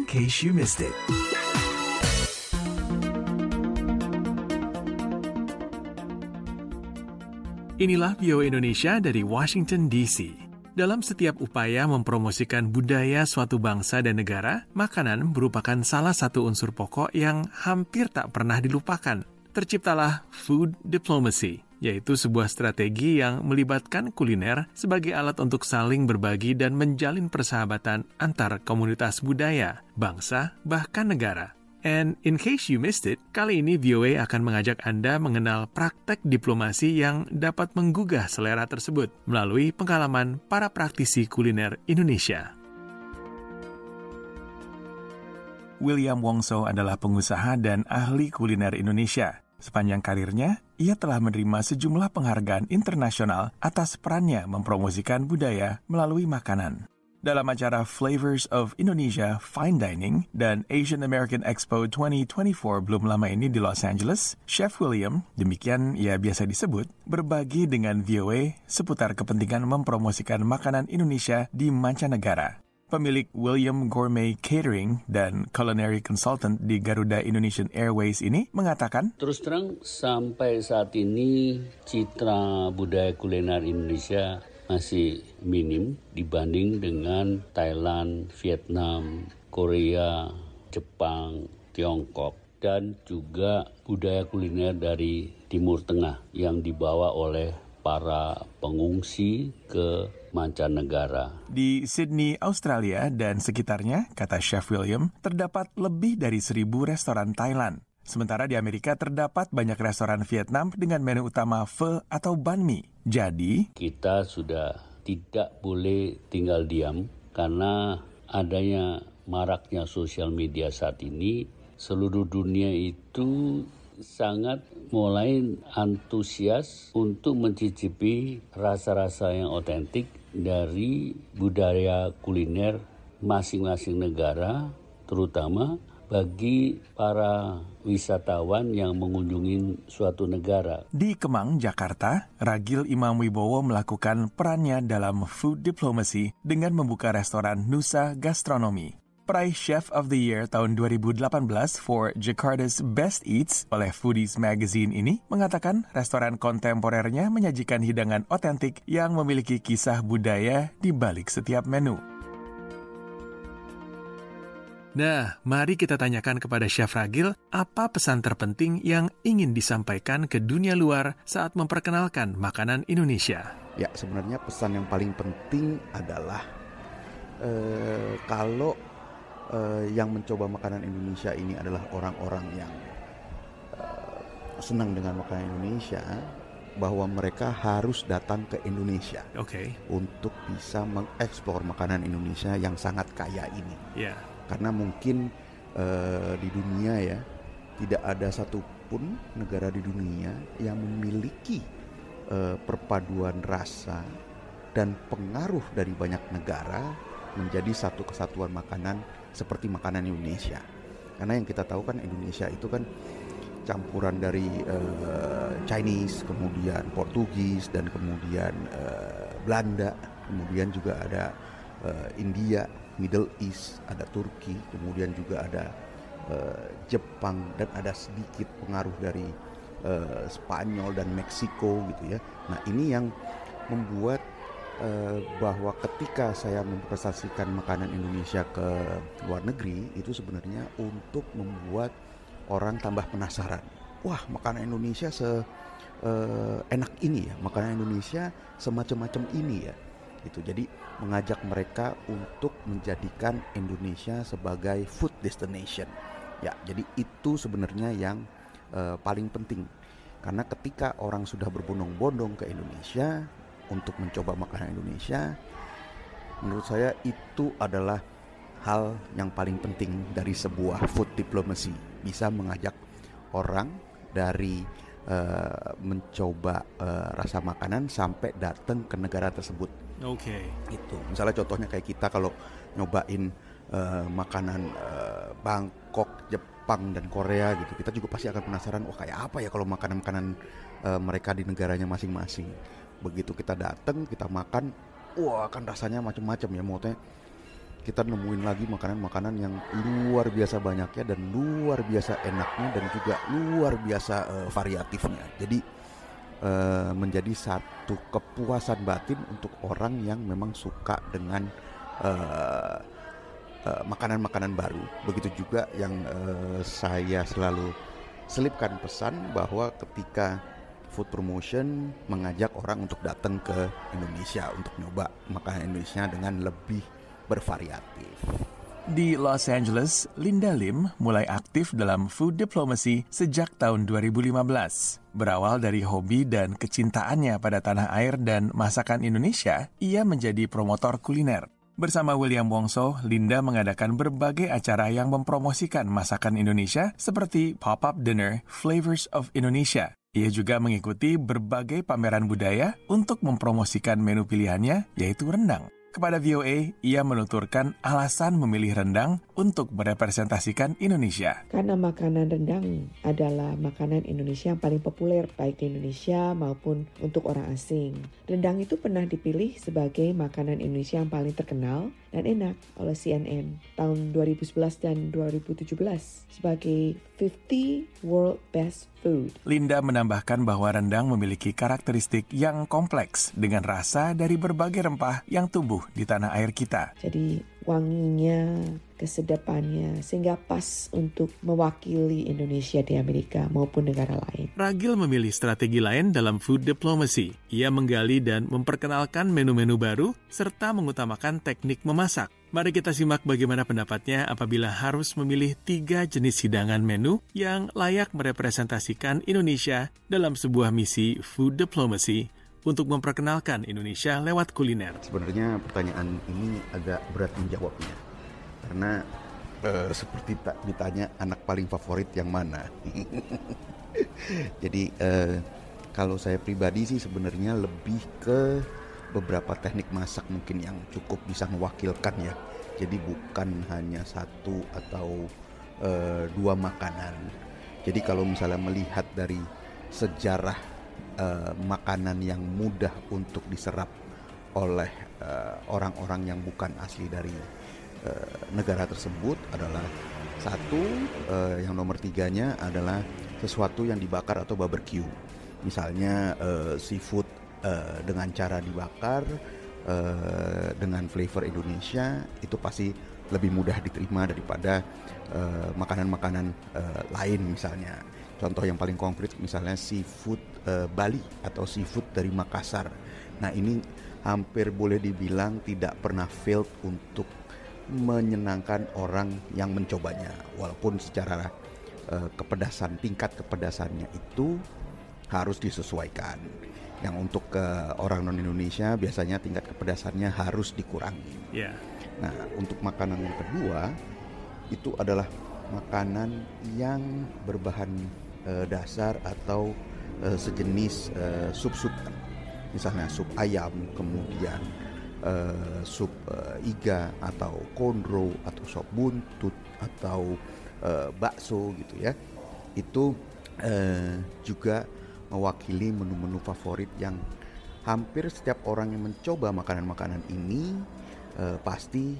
case you missed it. Inilah VOA Indonesia dari Washington DC. Dalam setiap upaya mempromosikan budaya suatu bangsa dan negara, makanan merupakan salah satu unsur pokok yang hampir tak pernah dilupakan. Terciptalah food diplomacy, yaitu sebuah strategi yang melibatkan kuliner sebagai alat untuk saling berbagi dan menjalin persahabatan antar komunitas budaya, bangsa, bahkan negara. And in case you missed it, kali ini VOA akan mengajak Anda mengenal praktek diplomasi yang dapat menggugah selera tersebut melalui pengalaman para praktisi kuliner Indonesia. William Wongso adalah pengusaha dan ahli kuliner Indonesia. Sepanjang karirnya, ia telah menerima sejumlah penghargaan internasional atas perannya mempromosikan budaya melalui makanan. Dalam acara Flavors of Indonesia Fine Dining dan Asian American Expo 2024 belum lama ini di Los Angeles, Chef William, demikian ia biasa disebut, berbagi dengan VOA seputar kepentingan mempromosikan makanan Indonesia di mancanegara. Pemilik William Gourmet Catering dan Culinary Consultant di Garuda Indonesian Airways ini mengatakan, terus terang sampai saat ini citra budaya kuliner Indonesia masih minim dibanding dengan Thailand, Vietnam, Korea, Jepang, Tiongkok, dan juga budaya kuliner dari Timur Tengah yang dibawa oleh para pengungsi ke mancanegara. Di Sydney, Australia dan sekitarnya, kata Chef William, terdapat lebih dari 1.000 restoran Thailand. Sementara di Amerika terdapat banyak restoran Vietnam dengan menu utama pho atau banh mi. Jadi, kita sudah tidak boleh tinggal diam karena adanya maraknya sosial media saat ini. Seluruh dunia itu sangat mulai antusias untuk mencicipi rasa-rasa yang otentik dari budaya kuliner masing-masing negara, terutama bagi para wisatawan yang mengunjungi suatu negara. Di Kemang, Jakarta, Ragil Imam Wibowo melakukan perannya dalam food diplomacy dengan membuka restoran Nusa Gastronomy. Peraih Chef of the Year tahun 2018 for Jakarta's Best Eats oleh Foodies Magazine ini mengatakan restoran kontemporernya menyajikan hidangan otentik yang memiliki kisah budaya di balik setiap menu. Nah, mari kita tanyakan kepada Chef Ragil, apa pesan terpenting yang ingin disampaikan ke dunia luar saat memperkenalkan makanan Indonesia? Ya, sebenarnya pesan yang paling penting adalah kalau yang mencoba makanan Indonesia ini adalah orang-orang yang senang dengan makanan Indonesia, bahwa mereka harus datang ke Indonesia untuk bisa mengeksplor makanan Indonesia yang sangat kaya ini. Yeah. Karena mungkin di dunia ya tidak ada satupun negara di dunia yang memiliki perpaduan rasa dan pengaruh dari banyak negara menjadi satu kesatuan makanan seperti makanan Indonesia. Karena yang kita tahu kan Indonesia itu kan campuran dari Chinese, kemudian Portugis, dan kemudian Belanda, kemudian juga ada India, Middle East, ada Turki, kemudian juga ada Jepang, dan ada sedikit pengaruh dari Spanyol dan Meksiko gitu ya. Nah, ini yang membuat bahwa ketika saya mempresentasikan makanan Indonesia ke luar negeri, itu sebenarnya untuk membuat orang tambah penasaran. Wah, makanan Indonesia enak ini ya, makanan Indonesia semacam-macam ini ya. Gitu. Jadi mengajak mereka untuk menjadikan Indonesia sebagai food destination. Ya, jadi itu sebenarnya yang paling penting. Karena ketika orang sudah berbondong-bondong ke Indonesia untuk mencoba makanan Indonesia, menurut saya itu adalah hal yang paling penting dari sebuah food diplomacy. Bisa mengajak orang dari mencoba rasa makanan sampai datang ke negara tersebut. Itu. Misalnya contohnya kayak kita kalau nyobain makanan Bangkok, Jepang dan Korea gitu, kita juga pasti akan penasaran, wah kayak apa ya kalau makanan-makanan mereka di negaranya masing-masing. Begitu kita datang, kita makan, wah kan rasanya macam-macam ya, maksudnya kita nemuin lagi makanan-makanan yang luar biasa banyaknya dan luar biasa enaknya dan juga luar biasa variatifnya. Jadi menjadi satu kepuasan batin untuk orang yang memang suka dengan makanan-makanan baru. Begitu juga yang saya selalu selipkan pesan bahwa ketika Food Promotion mengajak orang untuk datang ke Indonesia untuk nyoba makanan Indonesia dengan lebih bervariatif. Di Los Angeles, Linda Lim mulai aktif dalam food diplomacy sejak tahun 2015. Berawal dari hobi dan kecintaannya pada tanah air dan masakan Indonesia, ia menjadi promotor kuliner. Bersama William Wongso, Linda mengadakan berbagai acara yang mempromosikan masakan Indonesia seperti pop-up dinner Flavors of Indonesia. Ia juga mengikuti berbagai pameran budaya untuk mempromosikan menu pilihannya, yaitu rendang. Kepada VOA, ia menuturkan alasan memilih rendang untuk merepresentasikan Indonesia. Karena makanan rendang adalah makanan Indonesia yang paling populer baik di Indonesia maupun untuk orang asing. Rendang itu pernah dipilih sebagai makanan Indonesia yang paling terkenal dan enak oleh CNN tahun 2011 dan 2017 sebagai 50 World Best Food. Linda menambahkan bahwa rendang memiliki karakteristik yang kompleks dengan rasa dari berbagai rempah yang tumbuh di tanah air kita. Jadi wanginya, kesedapannya, sehingga pas untuk mewakili Indonesia di Amerika maupun negara lain. Ragil memilih strategi lain dalam food diplomacy. Ia menggali dan memperkenalkan menu-menu baru serta mengutamakan teknik memasak. Mari kita simak bagaimana pendapatnya apabila harus memilih 3 jenis hidangan menu yang layak merepresentasikan Indonesia dalam sebuah misi food diplomacy untuk memperkenalkan Indonesia lewat kuliner. Sebenarnya pertanyaan ini agak berat menjawabnya. Karena seperti ditanya anak paling favorit yang mana. Jadi kalau saya pribadi sih sebenarnya lebih ke beberapa teknik masak mungkin yang cukup bisa mewakilkan ya. Jadi bukan hanya satu atau 2 makanan. Jadi kalau misalnya melihat dari sejarah makanan yang mudah untuk diserap oleh orang-orang yang bukan asli dari negara tersebut adalah satu, yang nomor 3-nya adalah sesuatu yang dibakar atau barbecue. Misalnya seafood dengan cara dibakar dengan flavor Indonesia itu pasti lebih mudah diterima daripada makanan-makanan lain misalnya. Contoh yang paling konkret misalnya seafood Bali atau seafood dari Makassar. Nah ini hampir boleh dibilang tidak pernah failed untuk menyenangkan orang yang mencobanya. Walaupun secara kepedasan, tingkat kepedasannya itu harus disesuaikan. Yang untuk orang non-Indonesia biasanya tingkat kepedasannya harus dikurangi. Yeah. Nah untuk makanan yang kedua itu adalah makanan yang berbahan dasar atau sejenis sup-sup, misalnya sup ayam, kemudian sup iga atau kondro atau sop buntut atau bakso gitu ya. Itu juga mewakili menu-menu favorit yang hampir setiap orang yang mencoba makanan-makanan ini pasti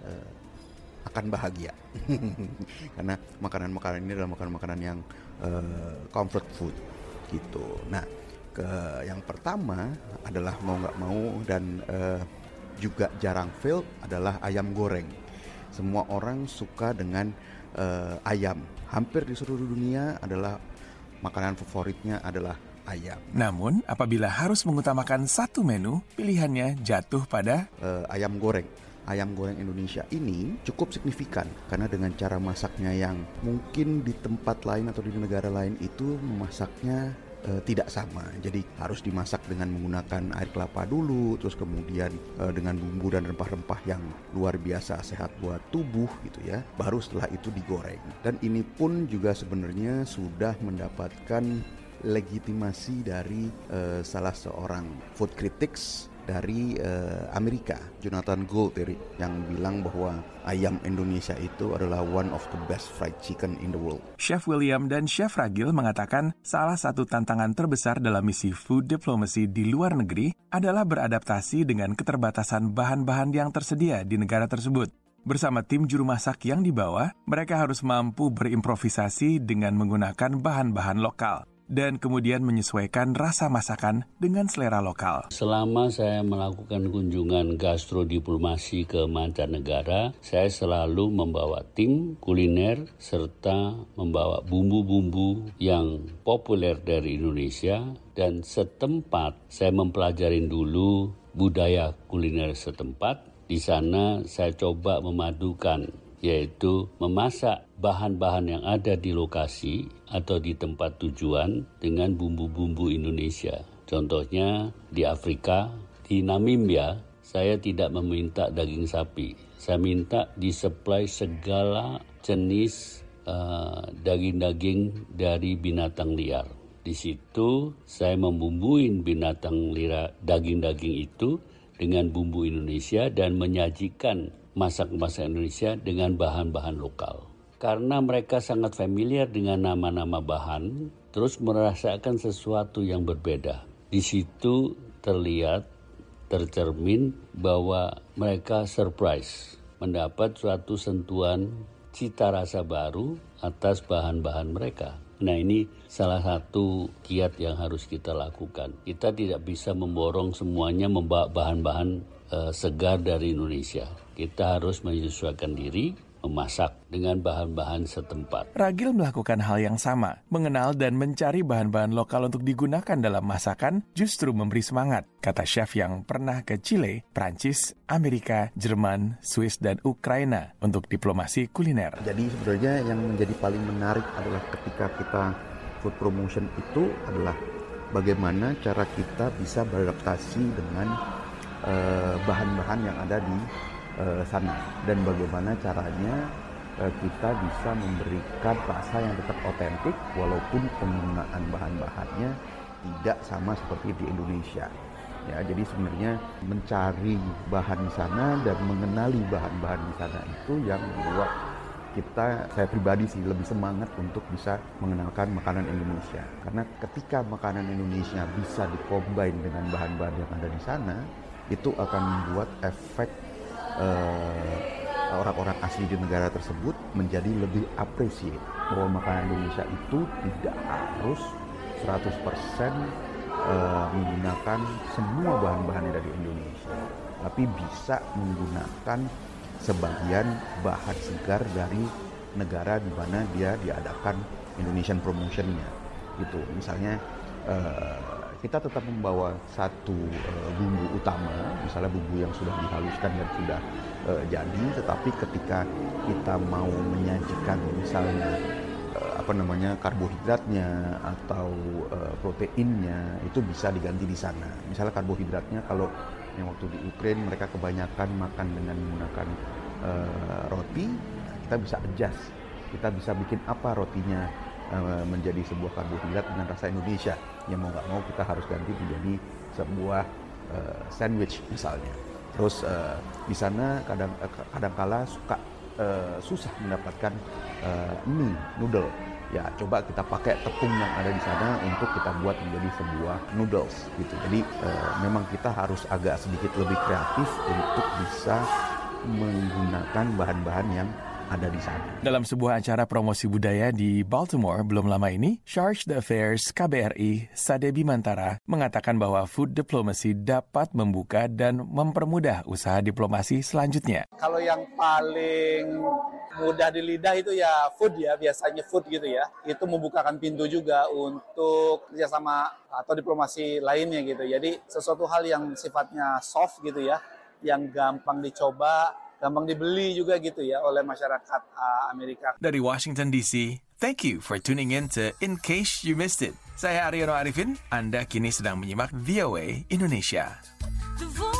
akan bahagia. Karena makanan-makanan ini adalah makanan-makanan yang comfort food gitu. Nah, yang pertama adalah mau nggak mau dan juga jarang fail adalah ayam goreng. Semua orang suka dengan ayam. Hampir di seluruh dunia adalah makanan favoritnya adalah ayam. Namun, apabila harus mengutamakan satu menu, pilihannya jatuh pada ayam goreng. Ayam goreng Indonesia ini cukup signifikan karena dengan cara masaknya yang mungkin di tempat lain atau di negara lain itu memasaknya tidak sama. Jadi harus dimasak dengan menggunakan air kelapa dulu, terus kemudian dengan bumbu dan rempah-rempah yang luar biasa sehat buat tubuh gitu ya. Baru setelah itu digoreng. Dan ini pun juga sebenarnya sudah mendapatkan legitimasi dari salah seorang food critics dari Amerika, Jonathan Gold yang bilang bahwa ayam Indonesia itu adalah one of the best fried chicken in the world. Chef William dan Chef Ragil mengatakan salah satu tantangan terbesar dalam misi food diplomacy di luar negeri adalah beradaptasi dengan keterbatasan bahan-bahan yang tersedia di negara tersebut. Bersama tim juru masak yang dibawa, mereka harus mampu berimprovisasi dengan menggunakan bahan-bahan lokal dan kemudian menyesuaikan rasa masakan dengan selera lokal. Selama saya melakukan kunjungan gastrodiplomasi ke mancanegara, saya selalu membawa tim kuliner serta membawa bumbu-bumbu yang populer dari Indonesia, dan setempat saya mempelajari dulu budaya kuliner setempat. Di sana saya coba memadukan, yaitu memasak bahan-bahan yang ada di lokasi atau di tempat tujuan dengan bumbu-bumbu Indonesia. Contohnya di Afrika, di Namibia, saya tidak meminta daging sapi. Saya minta disuplai segala jenis daging-daging dari binatang liar. Di situ saya membumbuin binatang liar, daging-daging itu dengan bumbu Indonesia dan menyajikan masak-masak Indonesia dengan bahan-bahan lokal. Karena mereka sangat familiar dengan nama-nama bahan, terus merasakan sesuatu yang berbeda. Di situ tercermin bahwa mereka surprise, mendapat suatu sentuhan cita rasa baru atas bahan-bahan mereka. Nah, ini salah satu kiat yang harus kita lakukan. Kita tidak bisa memborong semuanya membawa bahan-bahan segar dari Indonesia. Kita harus menyesuaikan diri, memasak dengan bahan-bahan setempat. Ragil melakukan hal yang sama, mengenal dan mencari bahan-bahan lokal untuk digunakan dalam masakan justru memberi semangat, kata chef yang pernah ke Chile, Prancis, Amerika, Jerman, Swiss, dan Ukraina untuk diplomasi kuliner. Jadi sebenarnya yang menjadi paling menarik adalah ketika kita food promotion itu adalah bagaimana cara kita bisa beradaptasi dengan bahan-bahan yang ada di sana, dan bagaimana caranya kita bisa memberikan rasa yang tetap otentik walaupun penggunaan bahan-bahannya tidak sama seperti di Indonesia. Ya, jadi sebenarnya mencari bahan di sana dan mengenali bahan-bahan di sana itu yang membuat saya pribadi sih lebih semangat untuk bisa mengenalkan makanan Indonesia. Karena ketika makanan Indonesia bisa dikombin dengan bahan-bahan yang ada di sana, itu akan membuat efek orang-orang asli di negara tersebut menjadi lebih appreciate bahwa makanan Indonesia itu tidak harus 100% menggunakan semua bahan-bahan dari Indonesia, tapi bisa menggunakan sebagian bahan segar dari negara di mana dia diadakan Indonesian promotion-nya. Gitu. Misalnya kita tetap membawa satu bumbu utama, misalnya bumbu yang sudah dihaluskan dan sudah jadi, tetapi ketika kita mau menyajikan misalnya karbohidratnya atau proteinnya, itu bisa diganti di sana. Misalnya karbohidratnya, kalau yang waktu di Ukraina mereka kebanyakan makan dengan menggunakan roti, kita bisa adjust, kita bisa bikin apa rotinya menjadi sebuah karbohidrat dengan rasa Indonesia, yang mau nggak mau kita harus ganti menjadi sebuah sandwich misalnya. Terus di sana kadang-kala susah mendapatkan mie noodle. Ya, coba kita pakai tepung yang ada di sana untuk kita buat menjadi sebuah noodles gitu. Jadi memang kita harus agak sedikit lebih kreatif untuk bisa menggunakan bahan-bahan yang ada di sana. Dalam sebuah acara promosi budaya di Baltimore belum lama ini, Charge d'Affaires KBRI Sade Bimantara mengatakan bahwa food diplomacy dapat membuka dan mempermudah usaha diplomasi selanjutnya. Kalau yang paling mudah di lidah itu ya food ya, biasanya food gitu ya. Itu membukakan pintu juga untuk kerjasama atau diplomasi lainnya gitu. Jadi sesuatu hal yang sifatnya soft gitu ya, yang gampang dicoba, gampang dibeli juga gitu ya oleh masyarakat Amerika. Dari Washington DC, thank you for tuning in to In Case You Missed It. Saya Aryono Arifin, Anda kini sedang menyimak VOA Indonesia.